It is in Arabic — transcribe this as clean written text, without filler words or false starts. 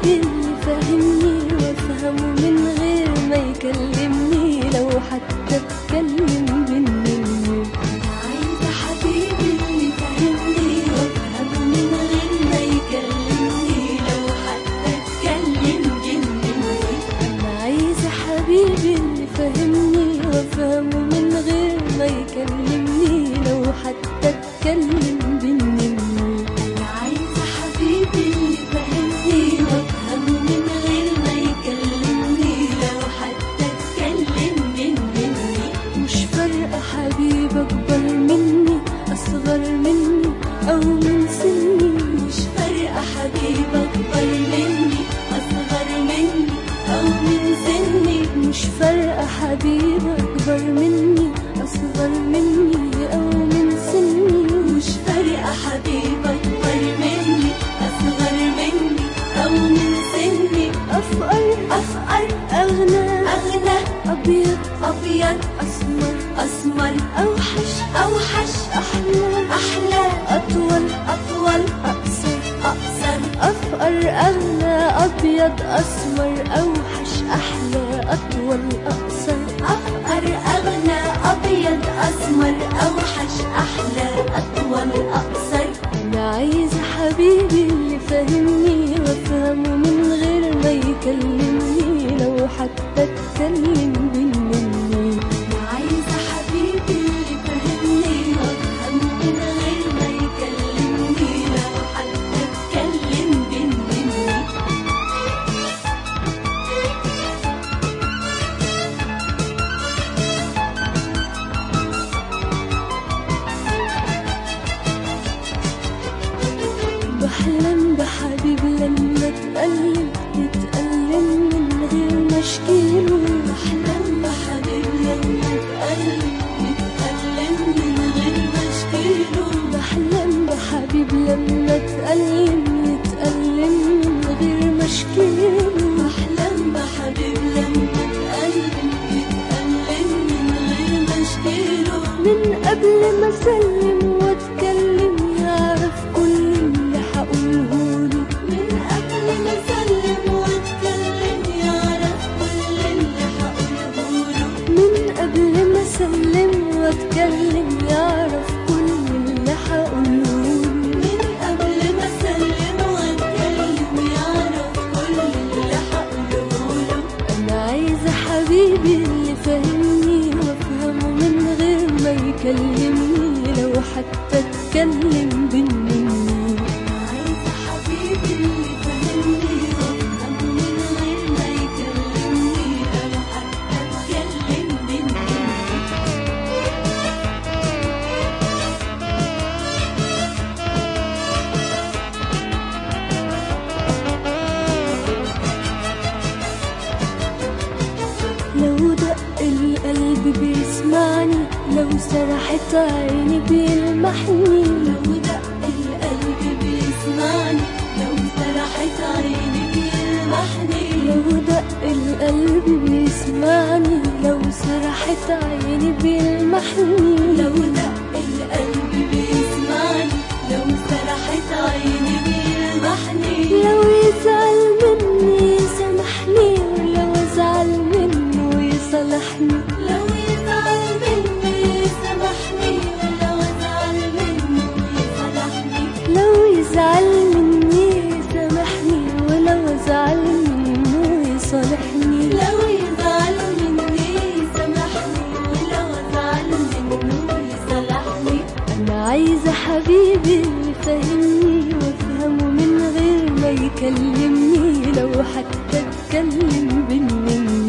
حبيبي اللي فاهمني وافهمه من غير ما يكلمني لو حتى اتكلم مني. انا عايزة حبيبي اللي فاهمني وافهمه من غير ما يكلمني لو حتى اتكلم مني. انا عايزة حبيبي اللي فاهمني وافهمه من غير ما يكلمني لو حتى اتكلم مني. انا عايزة حبيبي اللي فاهمني وافهمه من غير ما يكلمني لو حتى اتكلم مني. مش فارقة حبيب اكبر مني اصغر مني او من سني. مش فارقة حبيب اكبر مني اصغر مني او من سني. مش فارقة حبيب اكبر مني اصغر مني او من سني. مش فارقة حبيب اكبر مني اصغر مني او من سني. افقر افقر اغنى اغنى ابيض ابيض اسمر اسمر اوحش اوحش احلى احلى اطول اطول اقصر اقصر. افقر اغنى ابيض اسمر اوحش احلى اطول اقصر. افقر اغنى ابيض اسمر اوحش احلى اطول اقصر. انا عايزة حبيبي اللي فاهمني وافهمه من غير ما يكلمني لو حتى اتكلم مني. انا عايزة حبيبي اللي فاهمني وافهمه من غير ما يكلمني لو حتى اتكلم مني. بحلم بحبيب لما اتألم يتألم من غير ما اشكيله. بحلم بحبيب لما اتألم يتألم من غير ما اشكيله. بحلم بحبيب لما اتألم يتألم من غير ما اشكيله. بحلم بحبيب لما اتألم يتألم من غير ما اشكيله. من قبل ما اسلم واتكلم يعرف كل اللي هقولهوله. من قبل ما اسلم واتكلم يعرف كل اللي هقولهوله. من قبل ما اسلم واتكلم يعرف كل اللي هقولهوله. من قبل ما اسلم واتكلم يعرف كل اللي هقولهوله. انا عايزة حبيبي اللي فاهمني وافهمه من غير ما يكلمني لو حتى اتكلم مني. انا عايزة حبيبي اللي فاهمني وافهمه من غير ما يكلمني لو حتى اتكلم مني. لو دق القلب بيسمعني لو سرحت عيني بيلمحني. لو دق القلب بيسمعني لو سرحت عيني بيلمحني. لو دق القلب بيسمعني لو سرحت عيني بيلمحني. لو دق القلب بيسمعني لو سرحت عيني بيلمحني. لو يزعل مني يسامحني ولو ازعل منه يصالحني. لو يزعل مني يسامحني ولو ازعل منه يصالحني. لو يزعل مني يسامحني ولو ازعل منه يصالحني. لو يزعل مني يسامحني ولو ازعل منه يصالحني. انا عايزة حبيبي اللي فاهمني وافهمه من غير ما يكلمني لو حتى اتكلم مني.